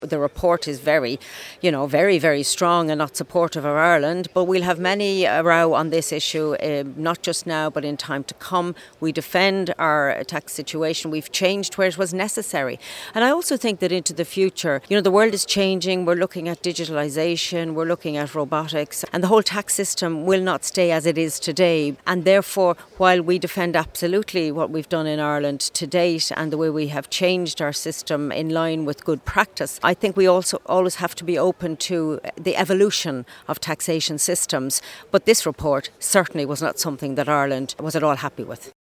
The report is very, very strong and not supportive of Ireland, but we'll have many a row on this issue, not just now, but in time to come. We defend our tax situation. We've changed where it was necessary. And I also think that into the future, the world is changing. We're looking at digitalisation, we're looking at robotics, and the whole tax system will not stay as it is today. And therefore, while we defend absolutely what we've done in Ireland to date and the way we have changed our system in line with good practice, I think we also always have to be open to the evolution of taxation systems. But this report certainly was not something that Ireland was at all happy with.